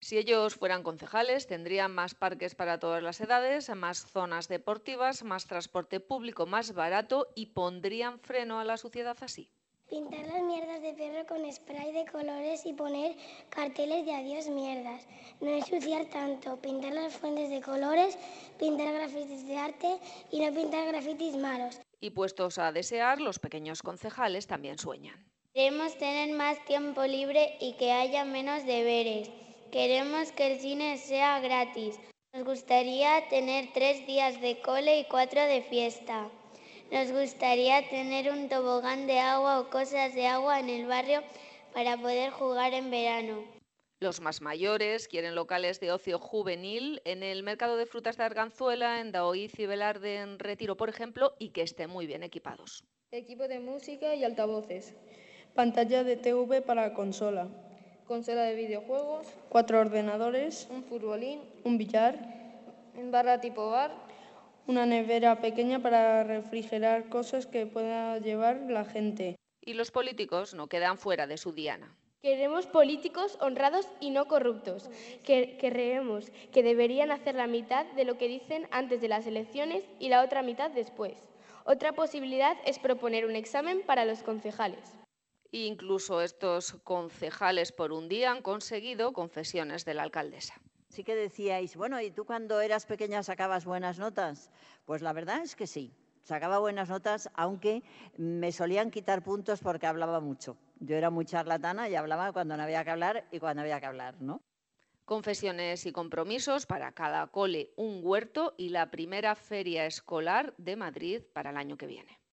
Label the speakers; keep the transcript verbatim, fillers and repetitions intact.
Speaker 1: Si ellos fueran concejales, tendrían más parques para todas las edades, más zonas deportivas, más transporte público más barato y pondrían freno a la suciedad así.
Speaker 2: Pintar las mierdas de perro con spray de colores y poner carteles de adiós mierdas. No ensuciar tanto, pintar las fuentes de colores, pintar grafitis de arte y no pintar grafitis malos.
Speaker 1: Y puestos a desear, los pequeños concejales también sueñan.
Speaker 3: Queremos tener más tiempo libre y que haya menos deberes. Queremos que el cine sea gratis. Nos gustaría tener tres días de cole y cuatro de fiesta. Nos gustaría tener un tobogán de agua o cosas de agua en el barrio para poder jugar en verano.
Speaker 1: Los más mayores quieren locales de ocio juvenil en el mercado de frutas de Arganzuela, en Daoiz y Velarde, en Retiro, por ejemplo, y que estén muy bien equipados.
Speaker 4: Equipo de música y altavoces. Pantalla de T V para consola. Consola de videojuegos. Cuatro ordenadores. Un futbolín. Un billar. Un barra tipo bar. Una nevera pequeña para refrigerar cosas que pueda llevar la gente.
Speaker 1: Y los políticos no quedan fuera de su diana.
Speaker 5: Queremos políticos honrados y no corruptos, que creemos que deberían hacer la mitad de lo que dicen antes de las elecciones y la otra mitad después. Otra posibilidad es proponer un examen para los concejales.
Speaker 1: Incluso estos concejales por un día han conseguido confesiones de la alcaldesa.
Speaker 6: Sí que decíais, bueno, ¿y tú cuando eras pequeña sacabas buenas notas? Pues la verdad es que sí, sacaba buenas notas, aunque me solían quitar puntos porque hablaba mucho. Yo era muy charlatana y hablaba cuando no había que hablar y cuando había que hablar, ¿no?
Speaker 1: Confesiones y compromisos para cada cole, un huerto y la primera feria escolar de Madrid para el año que viene.